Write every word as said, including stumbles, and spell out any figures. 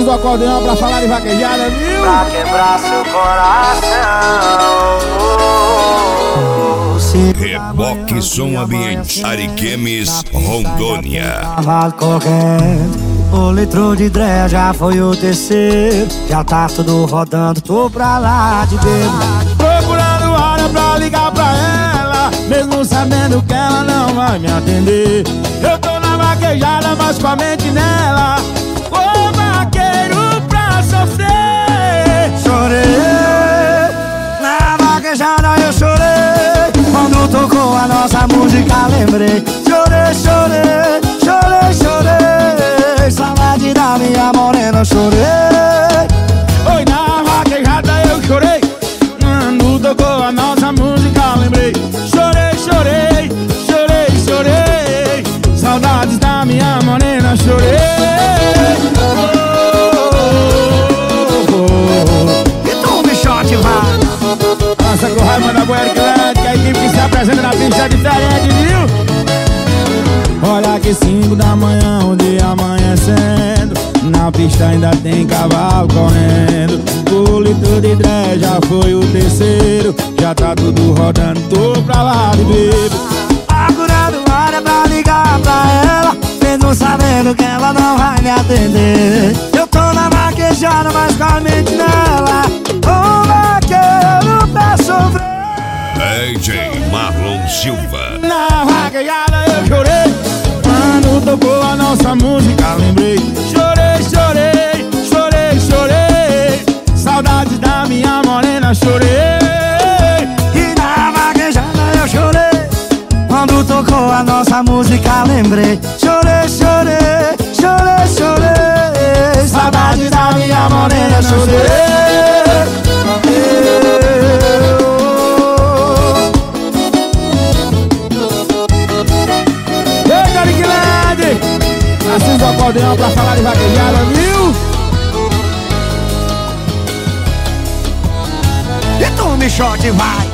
Assusa o acordeão pra falar de vaquejada, viu? Pra quebrar seu coração. Reboque Som Ambiente, Ariquemes, Rondônia. Cavalo correndo, o litro de dré já foi o terceiro. Já tá tudo rodando, tô pra lá de bebo. Procurando hora pra ligar pra ela, mesmo sabendo que ela não vai me atender. Eu tô na vaquejada, mas com a mente nela. Ô vaqueiro pra sofrer. Chorei, na vaquejada eu chorei. Quando tocou a nossa música lembrei. Chorei, chorei, chorei, chorei. Saudade da minha morena, chorei. Oi, na vaquejada eu chorei. Quando tocou a nossa música lembrei. Chorei, chorei, chorei, chorei. Saudades da minha morena, chorei. Oh, oh, oh. E tu, bichote, vai. Nossa, com raiva da Boa Eric, que a equipe que se apresenta na pista é diferente, viu? Olha que cinco da manhã, o dia amanhecendo. Na pista ainda tem cavalo correndo. O litro de dré já foi o terceiro. Já tá tudo rodando, tô pra lá de bebo. Procurando hora pra ligar pra ela, mesmo sabendo que ela não vai me atender. Eu tô na vaquejada, mas com a mente nela. Ô vaqueiro pra sofrer. D J Marlon Silva. Na vaquejada eu chorei. Quando tocou a nossa música lembrei. Chorei, chorei, chorei, chorei. Saudades da minha morena, chorei. E na vaquejada eu chorei. Quando tocou a nossa música lembrei. Chorei, chorei, chorei, chorei. Saudade da minha morena, chorei. Eita, Liquilade! Assusa o acordeão pra falar de vaquejada, viu? E tu, bichote, vai.